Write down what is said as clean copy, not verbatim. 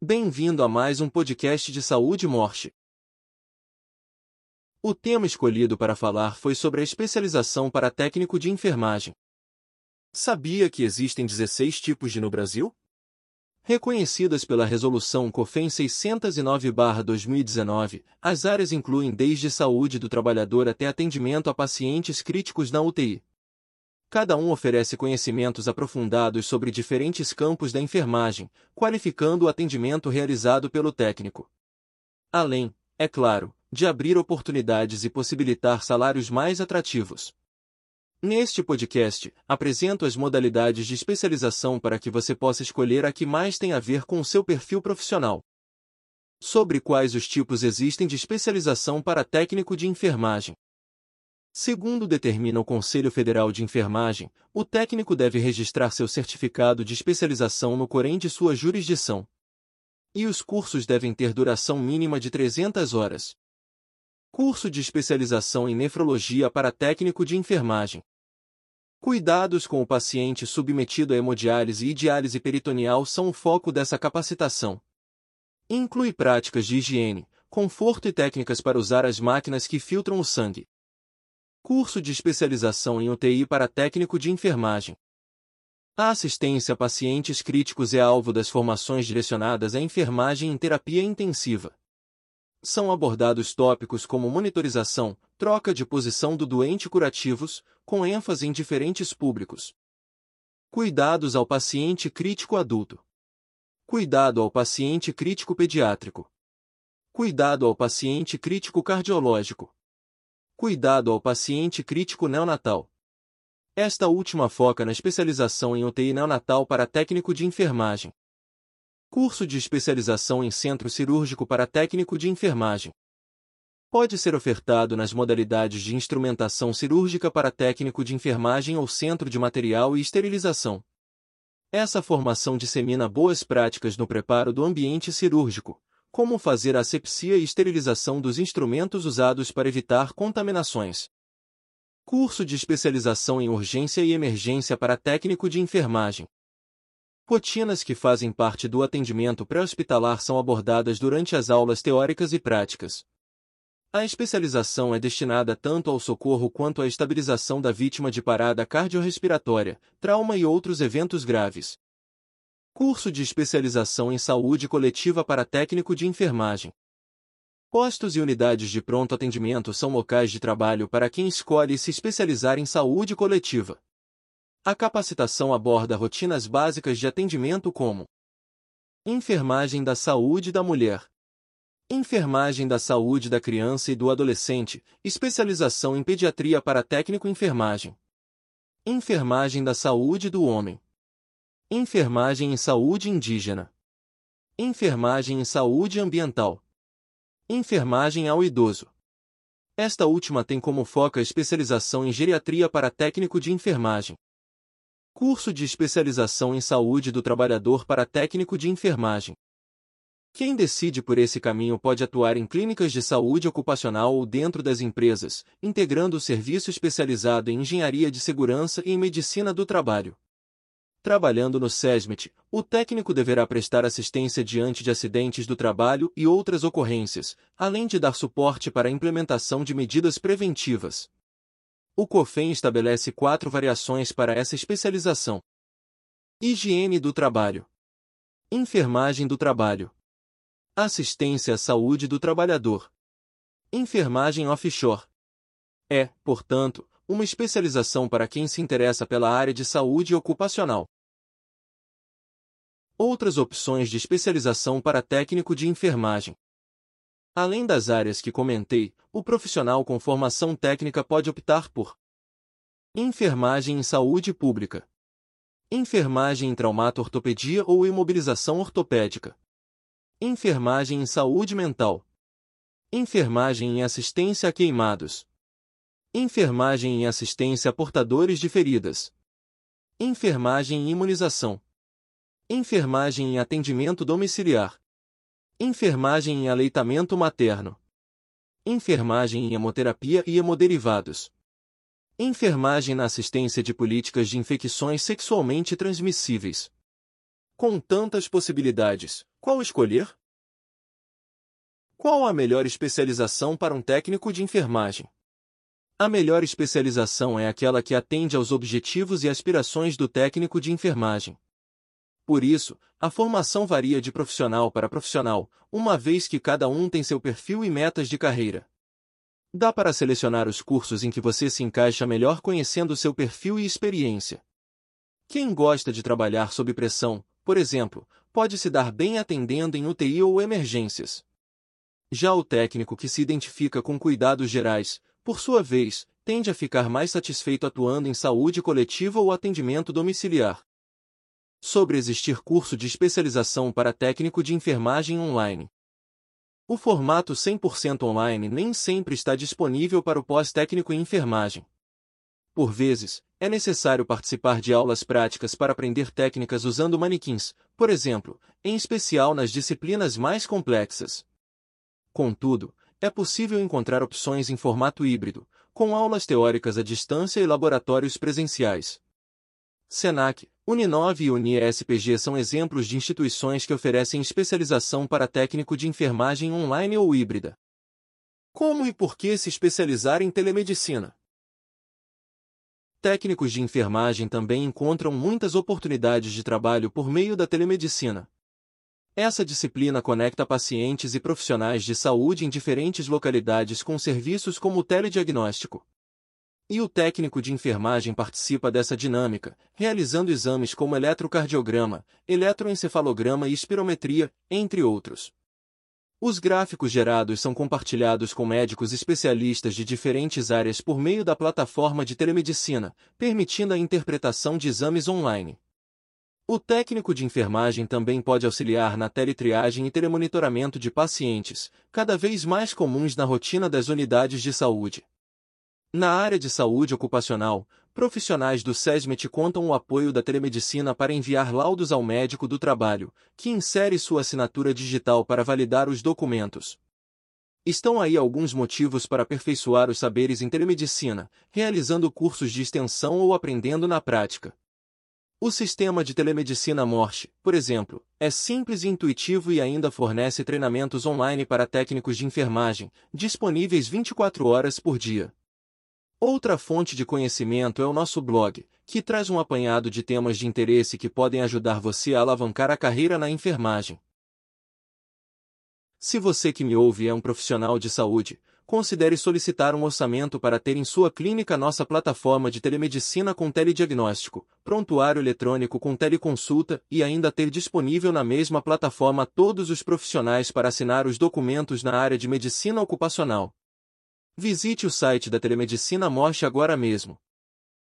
Bem-vindo a mais um podcast de saúde e morte. O tema escolhido para falar foi sobre a especialização para técnico de enfermagem. Sabia que existem 16 tipos no Brasil? Reconhecidas pela Resolução COFEN 609/2019, as áreas incluem desde saúde do trabalhador até atendimento a pacientes críticos na UTI. Cada um oferece conhecimentos aprofundados sobre diferentes campos da enfermagem, qualificando o atendimento realizado pelo técnico. Além, é claro, de abrir oportunidades e possibilitar salários mais atrativos. Neste podcast, apresento as modalidades de especialização para que você possa escolher a que mais tem a ver com o seu perfil profissional. Sobre quais os tipos existem de especialização para técnico de enfermagem. Segundo determina o Conselho Federal de Enfermagem, o técnico deve registrar seu certificado de especialização no Corém de sua jurisdição. E os cursos devem ter duração mínima de 300 horas. Curso de especialização em nefrologia para técnico de enfermagem. Cuidados com o paciente submetido a hemodiálise e diálise peritoneal são o foco dessa capacitação. Inclui práticas de higiene, conforto e técnicas para usar as máquinas que filtram o sangue. Curso de especialização em UTI para técnico de enfermagem. A assistência a pacientes críticos é alvo das formações direcionadas à enfermagem em terapia intensiva. São abordados tópicos como monitorização, troca de posição do doente e curativos, com ênfase em diferentes públicos. Cuidados ao paciente crítico adulto. Cuidado ao paciente crítico pediátrico. Cuidado ao paciente crítico cardiológico. Cuidado ao paciente crítico neonatal. Esta última foca na especialização em UTI neonatal para técnico de enfermagem. Curso de especialização em centro cirúrgico para técnico de enfermagem. Pode ser ofertado nas modalidades de instrumentação cirúrgica para técnico de enfermagem ou centro de material e esterilização. Essa formação dissemina boas práticas no preparo do ambiente cirúrgico, como fazer a asepsia e esterilização dos instrumentos usados para evitar contaminações. Curso de especialização em urgência e emergência para técnico de enfermagem. Rotinas que fazem parte do atendimento pré-hospitalar são abordadas durante as aulas teóricas e práticas. A especialização é destinada tanto ao socorro quanto à estabilização da vítima de parada cardiorrespiratória, trauma e outros eventos graves. Curso de especialização em saúde coletiva para técnico de enfermagem. Postos e unidades de pronto atendimento são locais de trabalho para quem escolhe se especializar em saúde coletiva. A capacitação aborda rotinas básicas de atendimento como enfermagem da saúde da mulher, enfermagem da saúde da criança e do adolescente, especialização em pediatria para técnico enfermagem, enfermagem da saúde do homem, enfermagem em saúde indígena, enfermagem em saúde ambiental, enfermagem ao idoso. Esta última tem como foco a especialização em geriatria para técnico de enfermagem. Curso de especialização em saúde do trabalhador para técnico de enfermagem. Quem decide por esse caminho pode atuar em clínicas de saúde ocupacional ou dentro das empresas, integrando o serviço especializado em engenharia de segurança e em medicina do trabalho. Trabalhando no SESMIT, o técnico deverá prestar assistência diante de acidentes do trabalho e outras ocorrências, além de dar suporte para a implementação de medidas preventivas. O COFEN estabelece 4 variações para essa especialização. Higiene do trabalho. Enfermagem do trabalho. Assistência à saúde do trabalhador. Enfermagem offshore. É, portanto, uma especialização para quem se interessa pela área de saúde ocupacional. Outras opções de especialização para técnico de enfermagem. Além das áreas que comentei, o profissional com formação técnica pode optar por enfermagem em saúde pública, enfermagem em traumato-ortopedia ou imobilização ortopédica, enfermagem em saúde mental, enfermagem em assistência a queimados, enfermagem em assistência a portadores de feridas, enfermagem em imunização, enfermagem em atendimento domiciliar, enfermagem em aleitamento materno, enfermagem em hemoterapia e hemoderivados, enfermagem na assistência de políticas de infecções sexualmente transmissíveis, Com tantas possibilidades, qual escolher? Qual a melhor especialização para um técnico de enfermagem? A melhor especialização é aquela que atende aos objetivos e aspirações do técnico de enfermagem. Por isso, a formação varia de profissional para profissional, uma vez que cada um tem seu perfil e metas de carreira. Dá para selecionar os cursos em que você se encaixa melhor conhecendo seu perfil e experiência. Quem gosta de trabalhar sob pressão, por exemplo, pode se dar bem atendendo em UTI ou emergências. Já o técnico que se identifica com cuidados gerais, por sua vez, tende a ficar mais satisfeito atuando em saúde coletiva ou atendimento domiciliar. Sobre existir curso de especialização para técnico de enfermagem online. O formato 100% online nem sempre está disponível para o pós-técnico em enfermagem. Por vezes, é necessário participar de aulas práticas para aprender técnicas usando manequins, por exemplo, em especial nas disciplinas mais complexas. Contudo, é possível encontrar opções em formato híbrido, com aulas teóricas à distância e laboratórios presenciais. Senac, Uninove e UniESPG são exemplos de instituições que oferecem especialização para técnico de enfermagem online ou híbrida. Como e por que se especializar em telemedicina? Técnicos de enfermagem também encontram muitas oportunidades de trabalho por meio da telemedicina. Essa disciplina conecta pacientes e profissionais de saúde em diferentes localidades com serviços como o telediagnóstico. E o técnico de enfermagem participa dessa dinâmica, realizando exames como eletrocardiograma, eletroencefalograma e espirometria, entre outros. Os gráficos gerados são compartilhados com médicos especialistas de diferentes áreas por meio da plataforma de telemedicina, permitindo a interpretação de exames online. O técnico de enfermagem também pode auxiliar na teletriagem e telemonitoramento de pacientes, cada vez mais comuns na rotina das unidades de saúde. Na área de saúde ocupacional, profissionais do SESMET contam o apoio da telemedicina para enviar laudos ao médico do trabalho, que insere sua assinatura digital para validar os documentos. Estão aí alguns motivos para aperfeiçoar os saberes em telemedicina, realizando cursos de extensão ou aprendendo na prática. O sistema de telemedicina Morse, por exemplo, é simples e intuitivo e ainda fornece treinamentos online para técnicos de enfermagem, disponíveis 24 horas por dia. Outra fonte de conhecimento é o nosso blog, que traz um apanhado de temas de interesse que podem ajudar você a alavancar a carreira na enfermagem. Se você que me ouve é um profissional de saúde, considere solicitar um orçamento para ter em sua clínica nossa plataforma de telemedicina com telediagnóstico, prontuário eletrônico com teleconsulta e ainda ter disponível na mesma plataforma todos os profissionais para assinar os documentos na área de medicina ocupacional. Visite o site da Telemedicina Morse agora mesmo.